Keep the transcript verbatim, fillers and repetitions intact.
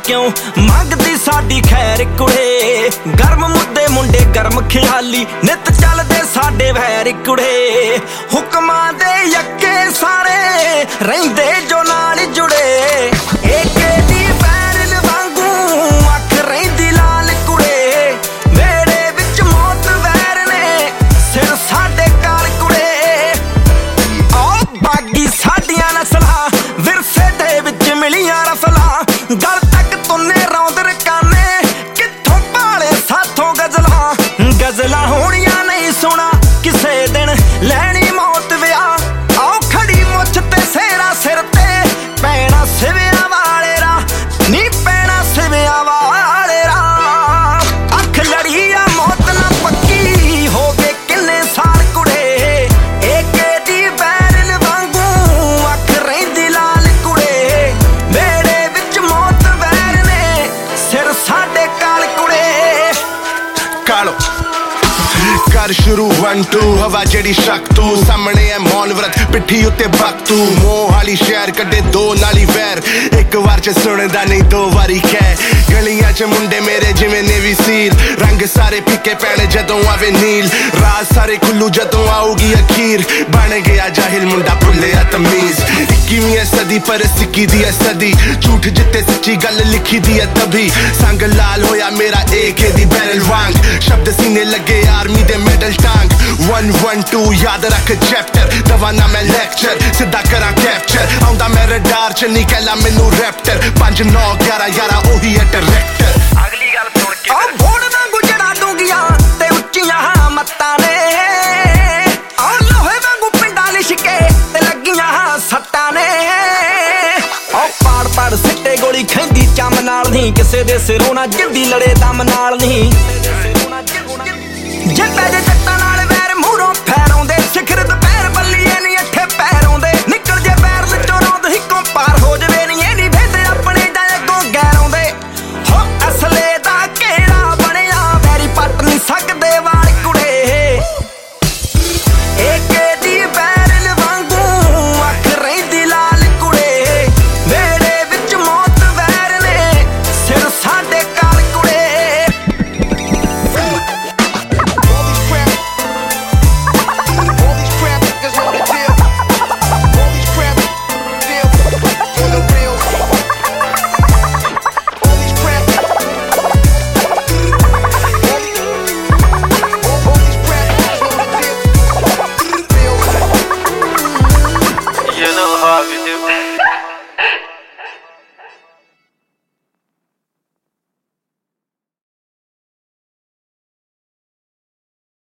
क्यों मंगदी साडी खैर कुड़े। गर्म मुद्दे मुंडे गर्म ख्याली नित चलदे साडे वैर कुड़े। हुक्मां दे यक्के सारे रहिंदे जो नाल जुड़े। एके दी बैरल वांगू अख रहिंदी लाल कुड़े। वेड़े विच मौत वैर ने सिर साडे काल कुड़े। ओ बागी साडियां नस्लां विरसे दे विच मिलियां रफलां। गल तक तुन्ने रौंद रकाने कित्थों पाले साथों गजलां। गजलां होणियां नहीं सुना किसे दिन लैनी मौत विआह। आओ खड़ी मुछ ते सेरा सिर ते पैना सिविया वाले रा नी पैना सिविया वाले रा। अख लड़ी आ मौत ना पक्की हो गए किन्ने साल कुड़े। एके दी बैरल वांगू अख रहिंदी लाल कुड़े। वेड़े विच मौत वैर ने सिर साडे काल कुड़े। कालो कर शुरू वन टू हवा जेड़ी शक तू सामने है मौन व्रत पिट्ठी उत्ते बक तू। मोह वाली शहर कड्डे दो नाली वैर एक बार च सुनदा नहीं दो वारी कह। गलियां च मुंडे मेरे जिवें नेवी सील रंग सारे फीके पैणे जदों आवे नील। राज सारे खुल्लू जदों आऊगी अखीर बन गया जाहिल मुंडा भुल्लिया तमीज। इक्कीवीं सदी पर सिक्की दी है सदी झूठ जिते सच्ची गल लिखी दी है तभी। संग लाल होया मेरा एके दी बैरल वांग शब्द सीने लगे आर्मी दे मेडल टांग। वन वन टू याद रख चैप्टर दवा ना मैं लेक्चर सीधा करा कैप्चर। आउंदा मैं रडार च नहीं कहला मैनू रैप्टर पांच नौ ग्यारह ग्यारह ओही है डायरेक्टर। अगली गल सुन के बोड़ वांगू जड़ा दूंगियां